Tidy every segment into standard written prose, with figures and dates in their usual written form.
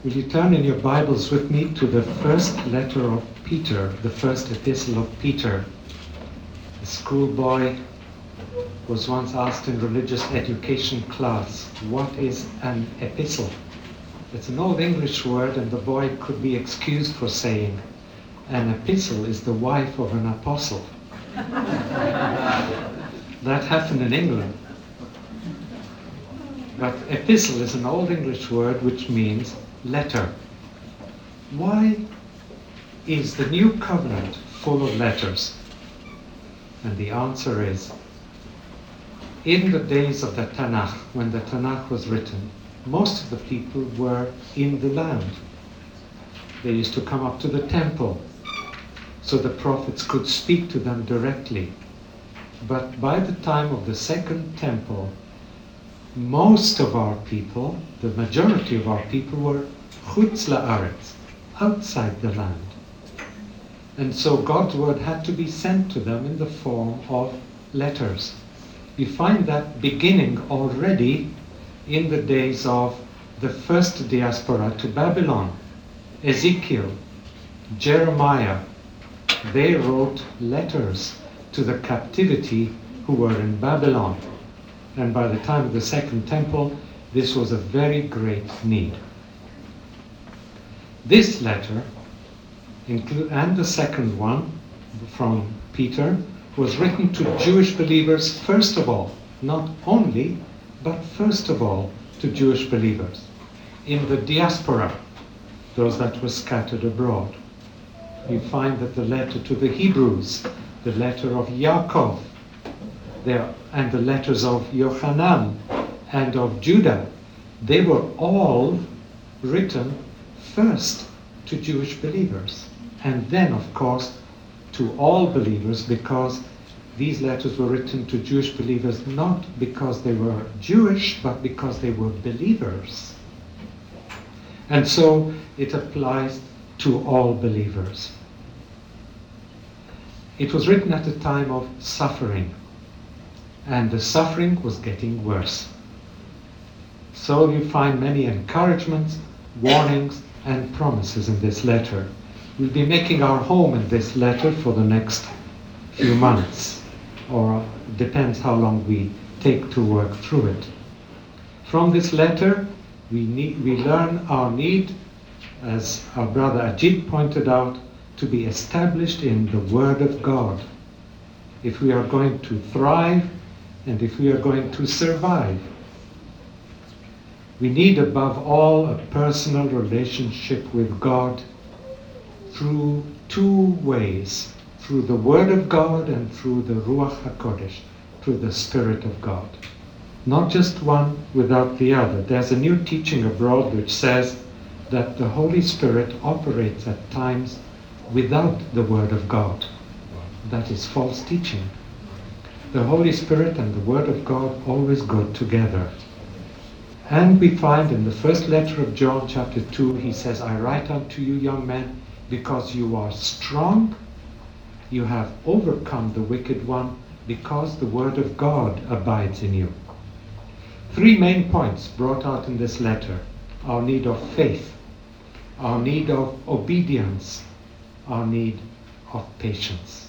Will you turn in your Bibles with me to the first letter of Peter, the first epistle of Peter? A schoolboy was once asked in religious education class, what is an epistle? It's an old English word, and the boy could be excused for saying, an epistle is the wife of an apostle. That happened in England. But epistle is an old English word which means letter. Why is the New Covenant full of letters? And the answer is, in the days of the Tanakh, when the Tanakh was written, most of the people were in the land. They used to come up to the temple, so the prophets could speak to them directly. But by the time of the Second Temple, most of our people, the majority of our people, were chutz la'aretz, outside the land. And so God's word had to be sent to them in the form of letters. You find that beginning already in the days of the first diaspora to Babylon. Ezekiel, Jeremiah, they wrote letters to the captivity who were in Babylon. And by the time of the Second Temple, this was a very great need. This letter, and the second one from Peter, was written to Jewish believers first of all, not only, but first of all to Jewish believers in the diaspora, those that were scattered abroad. You find that the letter to the Hebrews, the letter of Yaakov, and the letters of Yochanan and of Judah, they were all written first to Jewish believers, and then, of course, to all believers, because these letters were written to Jewish believers not because they were Jewish, but because they were believers. And so it applies to all believers. It was written at a time of suffering, and the suffering was getting worse. So you find many encouragements, warnings, and promises in this letter. We'll be making our home in this letter for the next few months, or depends how long we take to work through it. From this letter, we learn our need, as our brother Ajit pointed out, to be established in the Word of God. If we are going to thrive, and if we are going to survive, we need above all a personal relationship with God through two ways, through the Word of God and through the Ruach HaKodesh, through the Spirit of God. Not just one without the other. There's a new teaching abroad which says that the Holy Spirit operates at times without the Word of God. That is false teaching. The Holy Spirit and the Word of God always go together. And we find in the first letter of John, chapter 2, he says, I write unto you, young men, because you are strong, you have overcome the wicked one, because the Word of God abides in you. Three main points brought out in this letter: our need of faith, our need of obedience, our need of patience.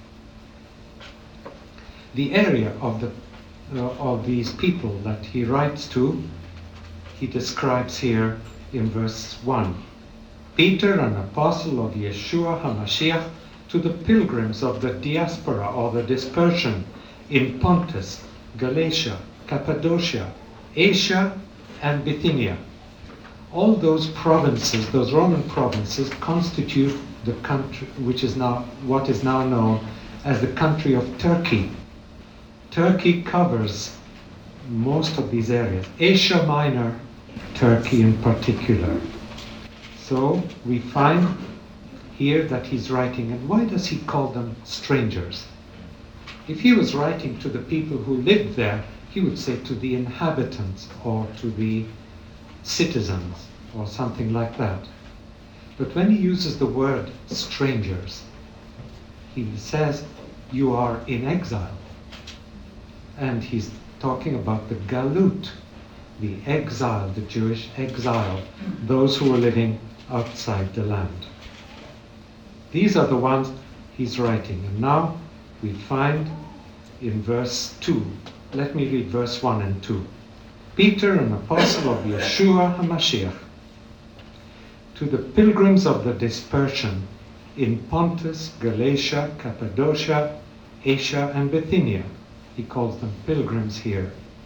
The area of these people that he writes to, he describes here in verse 1. Peter, an apostle of Yeshua HaMashiach, to the pilgrims of the diaspora or the dispersion in Pontus, Galatia, Cappadocia, Asia, and Bithynia. All those provinces, those Roman provinces, constitute the country which is now what is now known as the country of Turkey. Turkey covers most of these areas. Asia Minor, Turkey in particular. So we find here that he's writing, and why does he call them strangers? If he was writing to the people who lived there, he would say to the inhabitants or to the citizens or something like that. But when he uses the word strangers, he says you are in exile. And he's talking about the galut. the exile, the Jewish exile, those who were living outside the land. These are the ones he's writing. And now we find in verse 2, let me read verse 1 and 2. Peter, an apostle of Yeshua HaMashiach, to the pilgrims of the dispersion in Pontus, Galatia, Cappadocia, Asia, and Bithynia. He calls them pilgrims here.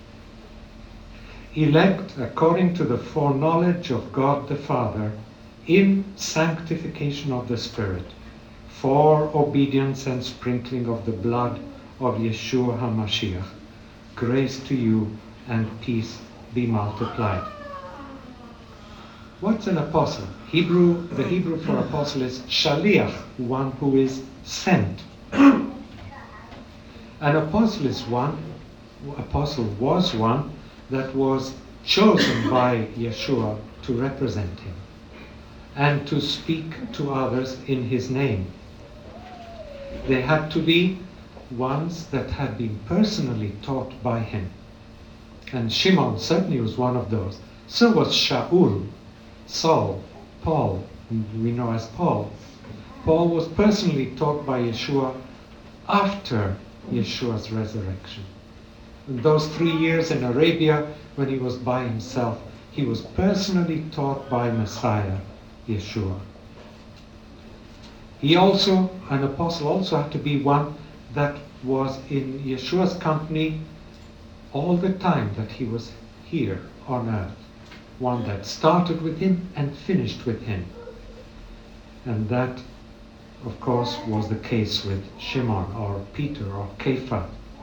Elect according to the foreknowledge of God the Father in sanctification of the Spirit, for obedience and sprinkling of the blood of Yeshua HaMashiach. Grace to you and peace be multiplied. What's an apostle? The Hebrew for apostle is shaliach, one who is sent. An apostle was one that was chosen by Yeshua to represent him and to speak to others in his name. They had to be ones that had been personally taught by him. And Shimon certainly was one of those. So was Shaul, Saul, Paul, whom we know as Paul. Paul was personally taught by Yeshua after Yeshua's resurrection. In those 3 years in Arabia, when he was by himself, he was personally taught by Messiah, Yeshua. An apostle also had to be one that was in Yeshua's company all the time that he was here on earth. One that started with him and finished with him. And that, of course, was the case with Shimon or Peter or Kepha.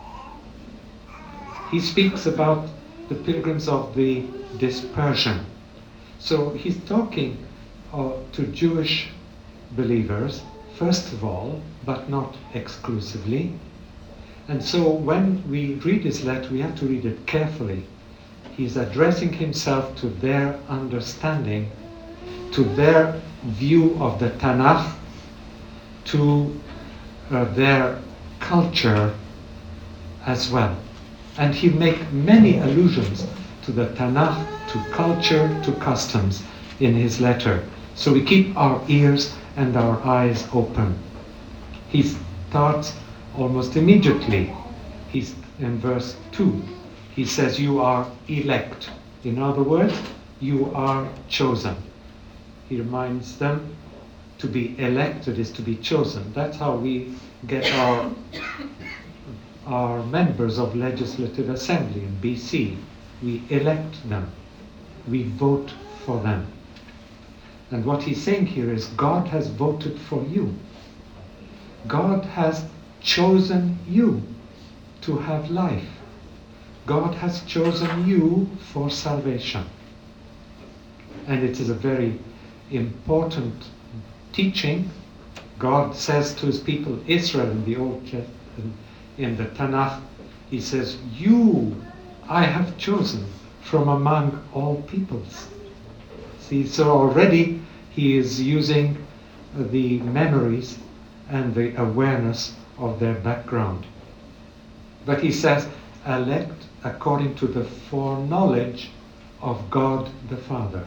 He speaks about the pilgrims of the dispersion. So he's talking to Jewish believers, first of all, but not exclusively. And so when we read his letter, we have to read it carefully. He's addressing himself to their understanding, to their view of the Tanakh, to their culture as well. And he makes many allusions to the Tanakh, to culture, to customs in his letter. So we keep our ears and our eyes open. He starts almost immediately. He's in verse 2. He says, you are elect. In other words, you are chosen. He reminds them to be elected is to be chosen. That's how we get our members of legislative assembly in BC. We elect them. We vote for them. And what he's saying here is God has voted for you. God has chosen you to have life. God has chosen you for salvation. And it is a very important teaching. God says to his people Israel in the Old Testament, in the Tanakh, he says, you I have chosen from among all peoples. See, so already he is using the memories and the awareness of their background. But he says, elect according to the foreknowledge of God the Father.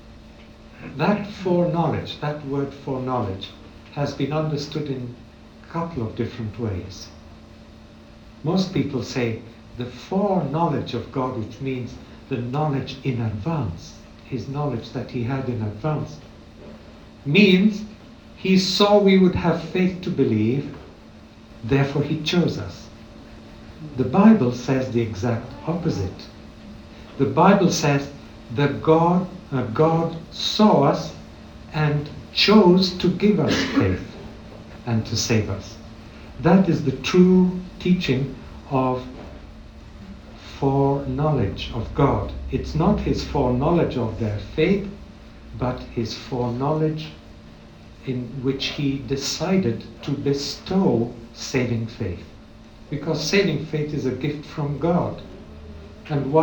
That foreknowledge, that word foreknowledge, has been understood in a couple of different ways. Most people say the foreknowledge of God, which means the knowledge in advance, his knowledge that he had in advance, means he saw we would have faith to believe, therefore he chose us. The Bible says the exact opposite. The Bible says that God saw us and chose to give us faith and to save us. That is the true teaching of foreknowledge of God. It's not his foreknowledge of their faith, but his foreknowledge in which he decided to bestow saving faith. Because saving faith is a gift from God. And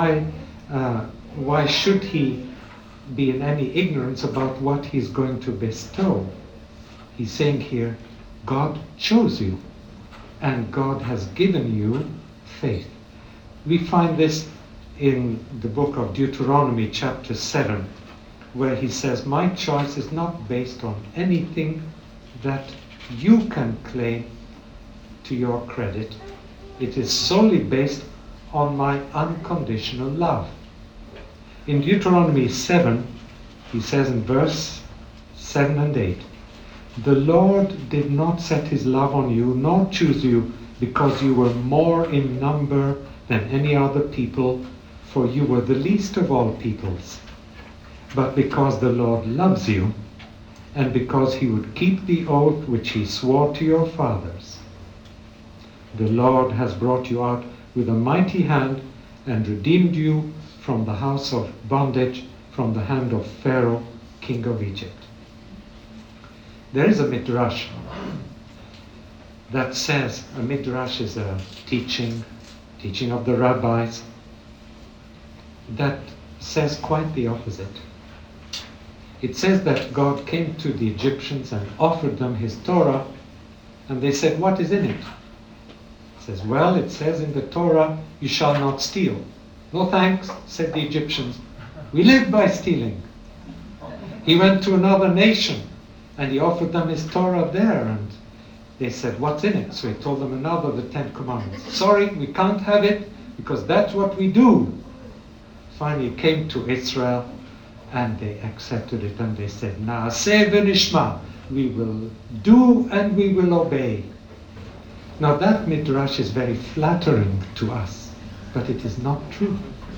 why should he be in any ignorance about what he's going to bestow? He's saying here, God chose you, and God has given you faith. We find this in the book of Deuteronomy chapter 7, where he says, my choice is not based on anything that you can claim to your credit. It is solely based on my unconditional love. In Deuteronomy 7, he says in verse 7 and 8, the Lord did not set his love on you, nor choose you, because you were more in number than any other people, for you were the least of all peoples, but because the Lord loves you, and because he would keep the oath which he swore to your fathers. The Lord has brought you out with a mighty hand and redeemed you from the house of bondage, from the hand of Pharaoh, king of Egypt. There is a midrash that says, a midrash is a teaching of the rabbis, that says quite the opposite. It says that God came to the Egyptians and offered them his Torah, and they said, what is in it? It says, well, it says in the Torah, you shall not steal. No thanks, said the Egyptians. We live by stealing. He went to another nation and he offered them his Torah there, and they said, what's in it? So he told them another of the 10 Commandments. Sorry, we can't have it because that's what we do. Finally it came to Israel and they accepted it, and they said, Na'aseh v'nishma, we will do and we will obey. Now that midrash is very flattering to us, but it is not true.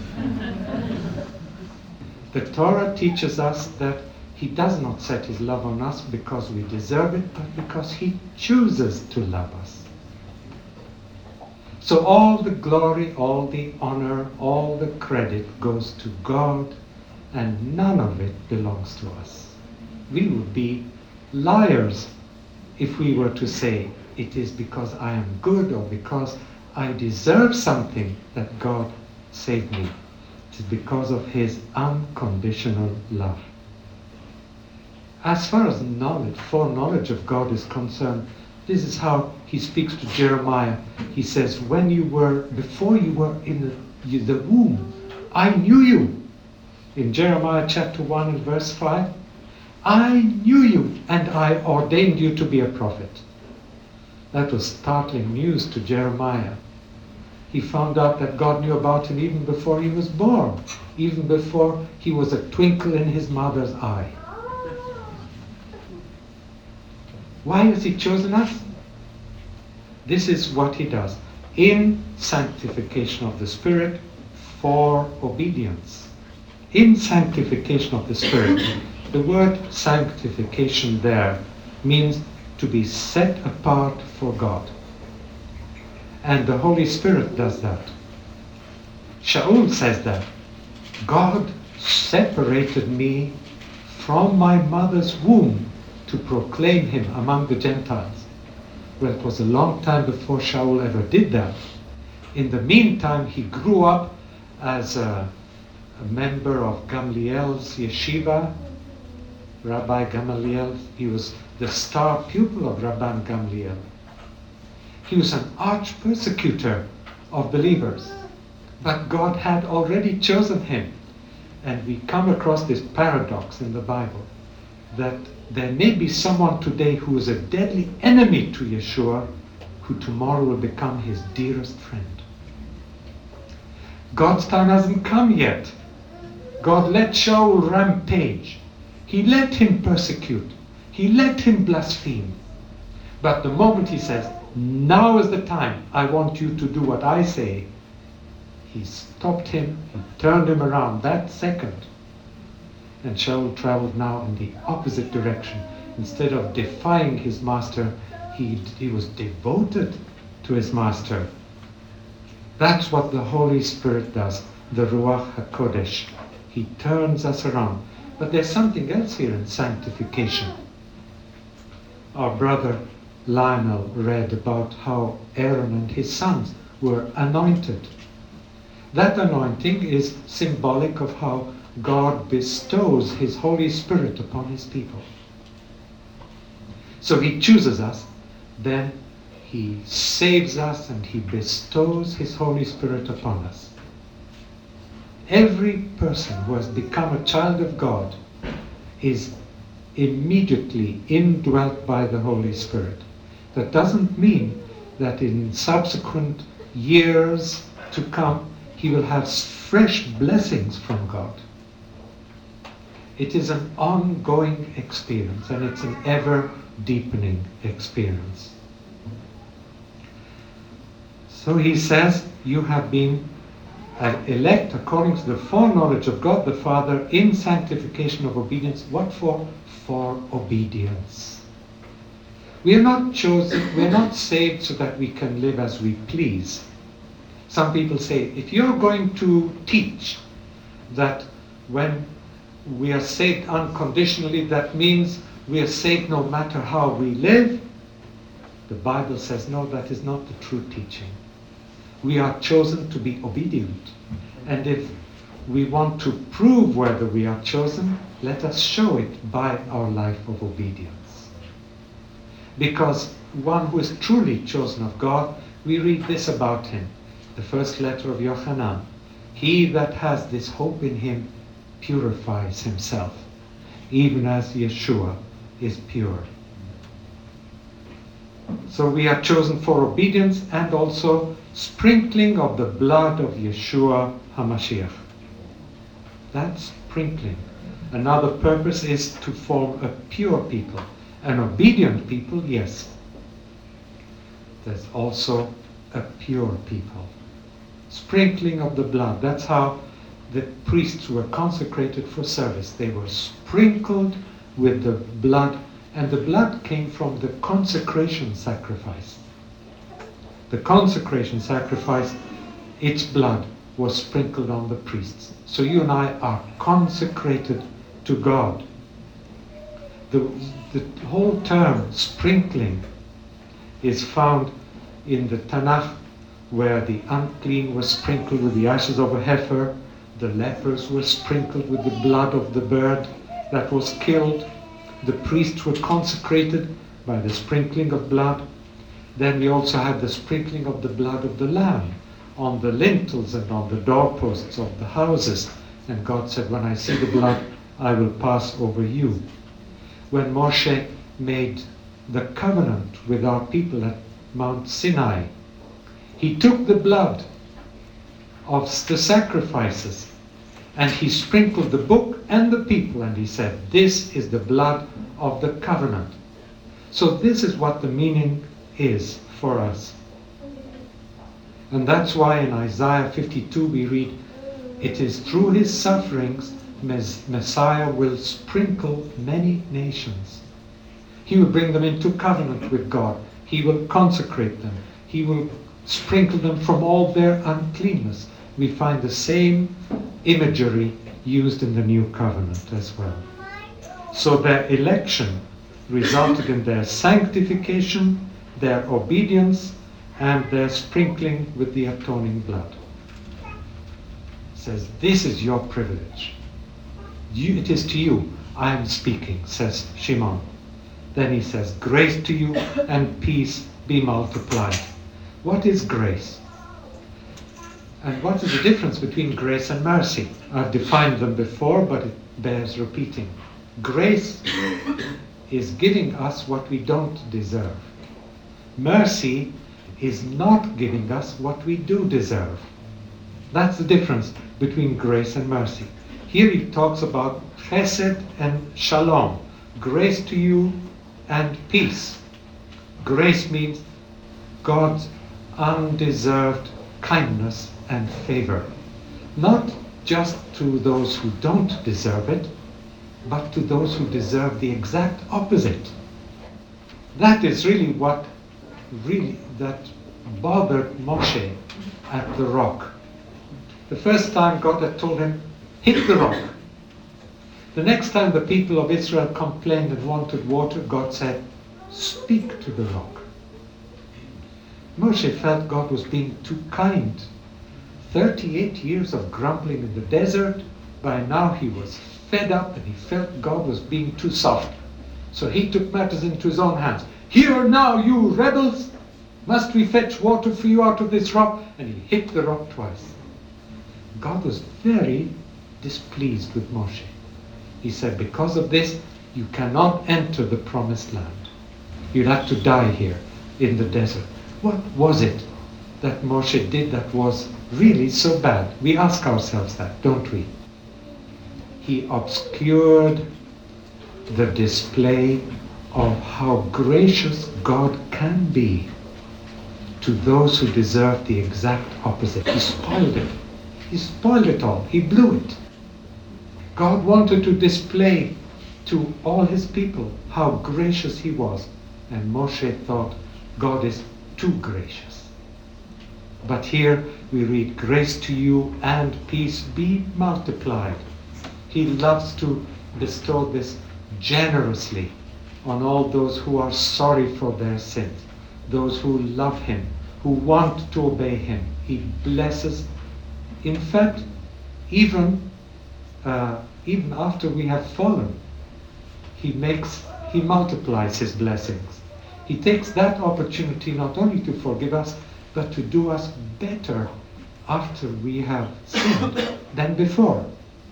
The Torah teaches us that he does not set his love on us because we deserve it, but because he chooses to love us. So all the glory, all the honor, all the credit goes to God, and none of it belongs to us. We would be liars if we were to say, it is because I am good or because I deserve something that God saved me. It is because of his unconditional love. As far as foreknowledge of God is concerned, this is how he speaks to Jeremiah. He says, before you were in the womb, I knew you. In Jeremiah chapter 1 and verse 5, I knew you and I ordained you to be a prophet. That was startling news to Jeremiah. He found out that God knew about him even before he was born, even before he was a twinkle in his mother's eye. Why has he chosen us? This is what he does. In sanctification of the Spirit for obedience. In sanctification of the Spirit. The word sanctification there means to be set apart for God. And the Holy Spirit does that. Shaul says that. God separated me from my mother's womb to proclaim him among the Gentiles. Well, it was a long time before Shaul ever did that. In the meantime, he grew up as a member of Gamliel's yeshiva, Rabbi Gamaliel. He was the star pupil of Rabban Gamliel. He was an arch persecutor of believers. But God had already chosen him. And we come across this paradox in the Bible, that there may be someone today who is a deadly enemy to Yeshua, who tomorrow will become his dearest friend. God's time hasn't come yet. God let Shaul rampage. He let him persecute. He let him blaspheme. But the moment he says, now is the time, I want you to do what I say, he stopped him, he turned him around that second. And Shaul traveled now in the opposite direction. Instead of defying his master, he was devoted to his master. That's what the Holy Spirit does, the Ruach HaKodesh. He turns us around. But there's something else here in sanctification. Our brother Lionel read about how Aaron and his sons were anointed. That anointing is symbolic of how God bestows his Holy Spirit upon his people. So he chooses us, then he saves us, and he bestows his Holy Spirit upon us. Every person who has become a child of God is immediately indwelt by the Holy Spirit. That doesn't mean that in subsequent years to come he will have fresh blessings from God. It is an ongoing experience, and it's an ever deepening experience. So he says, you have been elect according to the foreknowledge of God the Father in sanctification of obedience. What for? For obedience. We are not chosen, we are not saved so that we can live as we please. Some people say, if you're going to teach that when we are saved unconditionally, that means we are saved no matter how we live. The Bible says, no, that is not the true teaching. We are chosen to be obedient. And if we want to prove whether we are chosen, let us show it by our life of obedience. Because one who is truly chosen of God, we read this about him. The first letter of Yochanan. He that has this hope in him purifies himself, even as Yeshua is pure. So we are chosen for obedience and also sprinkling of the blood of Yeshua HaMashiach. That's sprinkling. Another purpose is to form a pure people. An obedient people, yes. There's also a pure people. Sprinkling of the blood. That's how the priests were consecrated for service. They were sprinkled with the blood, and the blood came from the consecration sacrifice. The consecration sacrifice, its blood was sprinkled on the priests. So you and I are consecrated to God. The whole term sprinkling is found in the Tanakh, where the unclean was sprinkled with the ashes of a heifer, the lepers were sprinkled with the blood of the bird that was killed, the priests were consecrated by the sprinkling of blood. Then we also had the sprinkling of the blood of the lamb on the lintels and on the doorposts of the houses. And God said, when I see the blood, I will pass over you. When Moshe made the covenant with our people at Mount Sinai, he took the blood of the sacrifices and he sprinkled the book and the people, and he said, this is the blood of the covenant. So this is what the meaning is for us. And that's why in Isaiah 52 we read, it is through his sufferings Messiah will sprinkle many nations. He will bring them into covenant with God. He will consecrate them. He will sprinkle them from all their uncleanness. We find the same imagery used in the new covenant as well. So their election resulted in their sanctification, their obedience, and their sprinkling with the atoning blood. It says, this is your privilege. It is to you I am speaking, says Shimon. Then he says, grace to you and peace be multiplied. What is grace? And what is the difference between grace and mercy? I've defined them before, but it bears repeating. Grace is giving us what we don't deserve. Mercy is not giving us what we do deserve. That's the difference between grace and mercy. Here he talks about chesed and shalom. Grace to you and peace. Grace means God's undeserved kindness and favor. Not just to those who don't deserve it, but to those who deserve the exact opposite. That is really what that bothered Moshe at the rock. The first time God had told him, hit the rock. The next time the people of Israel complained and wanted water, God said, speak to the rock. Moshe felt God was being too kind. 38 years of grumbling in the desert. By now he was fed up and he felt God was being too soft. So he took matters into his own hands. Here now, you rebels! Must we fetch water for you out of this rock? And he hit the rock twice. God was very displeased with Moshe. He said, because of this, you cannot enter the promised land. You'll have to die here in the desert. What was it that Moshe did that was really so bad? We ask ourselves that, don't we? He obscured the display of how gracious God can be to those who deserve the exact opposite. He spoiled it. He spoiled it all. He blew it. God wanted to display to all his people how gracious he was. And Moshe thought, God is too gracious. But here we read, grace to you and peace be multiplied. He loves to bestow this generously on all those who are sorry for their sins, those who love him, who want to obey him. He blesses. In fact, even after we have fallen, he multiplies his blessings. He takes that opportunity not only to forgive us, but to do us better after we have sinned than before.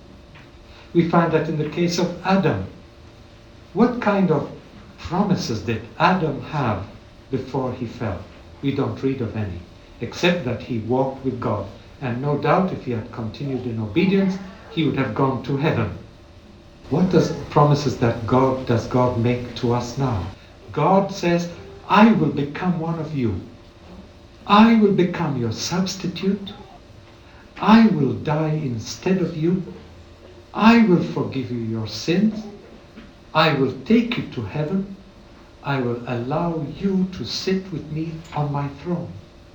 We find that in the case of Adam. What kind of promises did Adam have before he fell? We don't read of any, except that he walked with God. And no doubt if he had continued in obedience, he would have gone to heaven. What promises does God make to us now? God says, I will become one of you. I will become your substitute. I will die instead of you. I will forgive you your sins. I will take you to heaven. I will allow you to sit with me on my throne.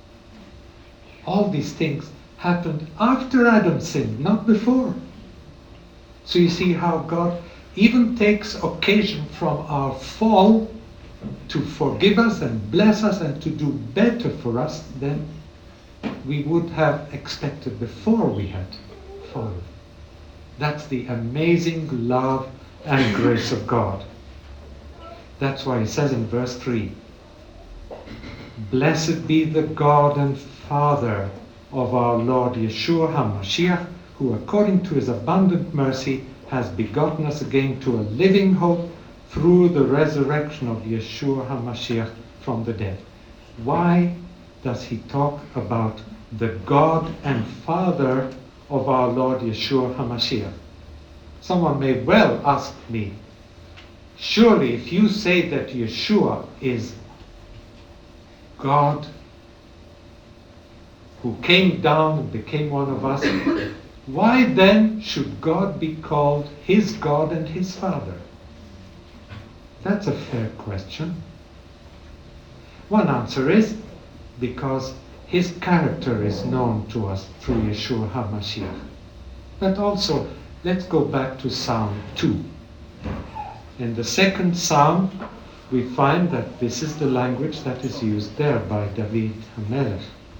All these things happened after Adam sinned, not before. So you see how God even takes occasion from our fall to forgive us and bless us and to do better for us than we would have expected before we had fallen. That's the amazing love and grace of God. That's why he says in verse 3, Blessed be the God and Father of our Lord Yeshua HaMashiach, who according to his abundant mercy has begotten us again to a living hope through the resurrection of Yeshua HaMashiach from the dead. Why does he talk about the God and Father of our Lord Yeshua HaMashiach? Someone may well ask me, surely if you say that Yeshua is God who came down and became one of us, why then should God be called his God and his Father? That's a fair question. One answer is because his character is known to us through Yeshua HaMashiach. But also, let's go back to Psalm 2. In the second Psalm, we find that this is the language that is used there by David HaMelech.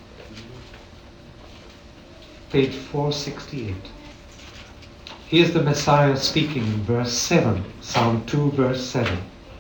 Page 468. Here's the Messiah speaking in verse 7, Psalm 2, verse 7.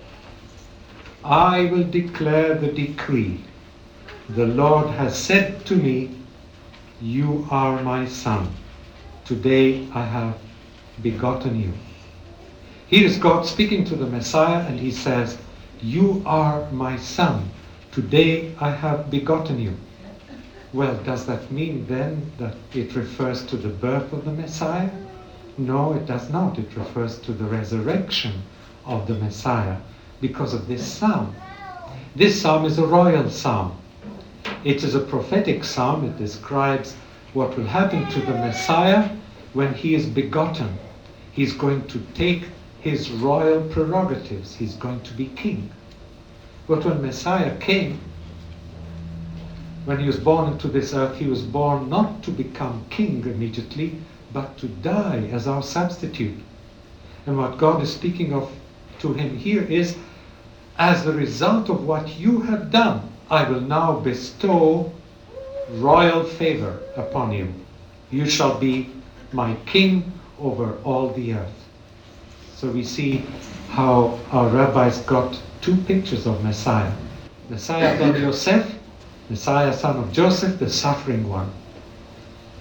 I will declare the decree. The Lord has said to me, you are my son. Today I have begotten you. Here is God speaking to the Messiah, and he says, you are my son. Today I have begotten you. Well, does that mean then that it refers to the birth of the Messiah? No, it does not. It refers to the resurrection of the Messiah because of this psalm. This psalm is a royal psalm. It is a prophetic psalm. It describes what will happen to the Messiah when he is begotten. He's going to take his royal prerogatives. He's going to be king. But when Messiah came, when he was born into this earth, he was born not to become king immediately, but to die as our substitute. And what God is speaking of to him here is, as a result of what you have done, I will now bestow royal favor upon you. You shall be my king over all the earth. So we see how our rabbis got two pictures of Messiah. Messiah ben Yosef, Messiah son of Joseph, the suffering one.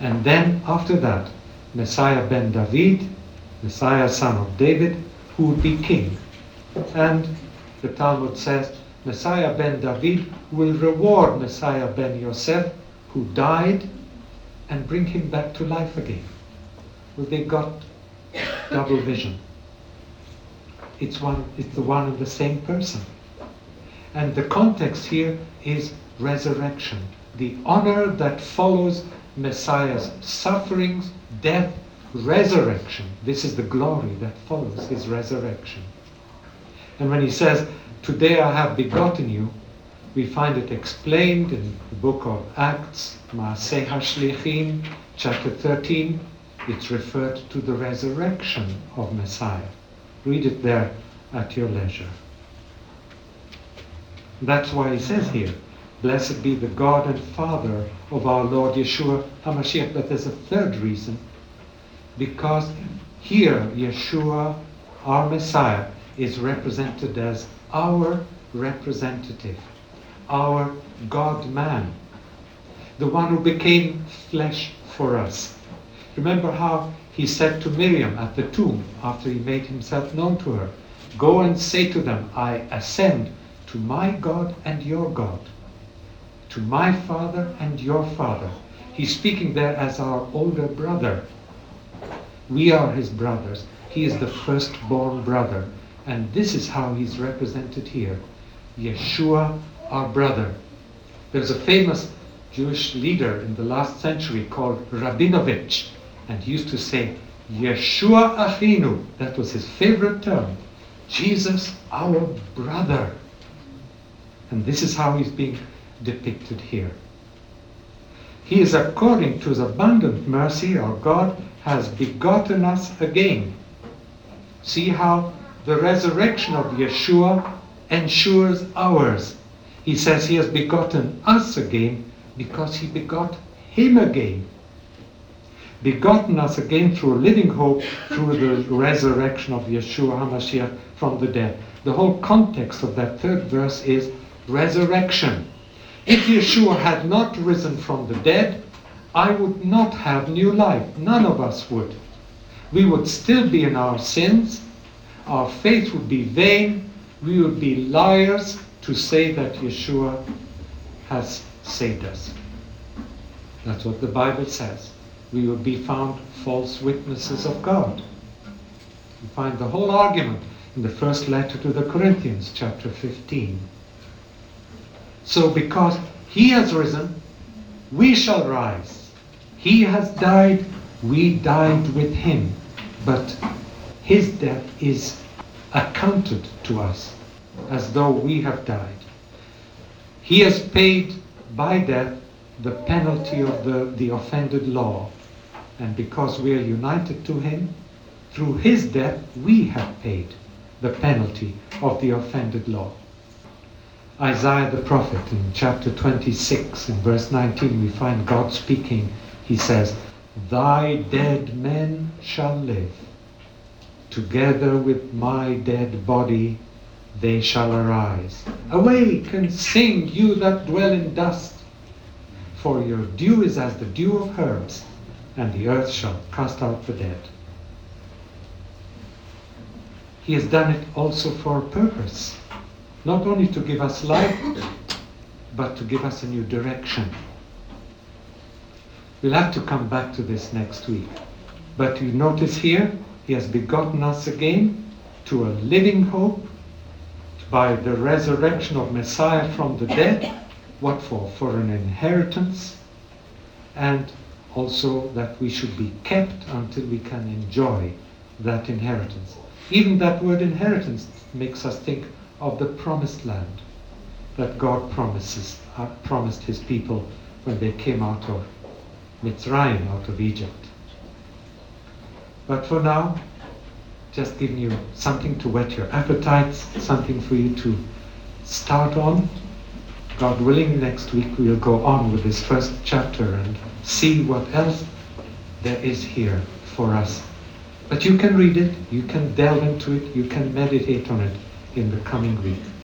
And then after that, Messiah ben David, Messiah son of David, who would be king. And the Talmud says, Messiah ben David will reward Messiah ben Yosef, who died, and bring him back to life again. Well, they got double vision. It's the one and the same person. And the context here is resurrection. The honor that follows Messiah's sufferings, death, resurrection. This is the glory that follows his resurrection. And when he says, today I have begotten you, we find it explained in the book of Acts, Maaseh HaShlichim, chapter 13. It's referred to the resurrection of Messiah. Read it there at your leisure. That's why he says here, blessed be the God and Father of our Lord Yeshua HaMashiach. But there's a third reason, because here Yeshua, our Messiah, is represented as our representative, our God-man, the one who became flesh for us. Remember how he said to Miriam at the tomb, after he made himself known to her, go and say to them, I ascend to my God and your God, to my Father and your Father. He's speaking there as our older brother. We are his brothers. He is the firstborn brother. And this is how he's represented here. Yeshua, our brother. There's a famous Jewish leader in the last century called Rabinovich, and he used to say, Yeshua Achinu. That was his favorite term. Jesus, our brother. And this is how he's being depicted here. He is, according to his abundant mercy, our God has begotten us again. See how the resurrection of Yeshua ensures ours. He says he has begotten us again because he begot him again. Begotten us again through a living hope, through the resurrection of Yeshua HaMashiach from the dead. The whole context of that third verse is resurrection. If Yeshua had not risen from the dead, I would not have new life. None of us would. We would still be in our sins. Our faith would be vain. We would be liars to say that Yeshua has saved us. That's what the Bible says. We would be found false witnesses of God. You find the whole argument in the first letter to the Corinthians, chapter 15. So because he has risen, we shall rise. He has died, we died with him. But his death is accounted to us as though we have died. He has paid by death the penalty of the offended law. And because we are united to him, through his death we have paid the penalty of the offended law. Isaiah the prophet in chapter 26 in verse 19 we find God speaking. He says, thy dead men shall live. Together with my dead body they shall arise. Awake and sing, you that dwell in dust. For your dew is as the dew of herbs, and the earth shall cast out the dead. He has done it also for a purpose. Not only to give us life, but to give us a new direction. We'll have to come back to this next week. But you notice here, he has begotten us again to a living hope by the resurrection of Messiah from the dead. What for? For an inheritance, and also that we should be kept until we can enjoy that inheritance. Even that word inheritance makes us think of the promised land that God promised his people when they came out of Mitzrayim, out of Egypt. But for now, just giving you something to whet your appetites, something for you to start on. God willing, next week we will go on with this first chapter and see what else there is here for us. But you can read it, you can delve into it, you can meditate on it in the coming week.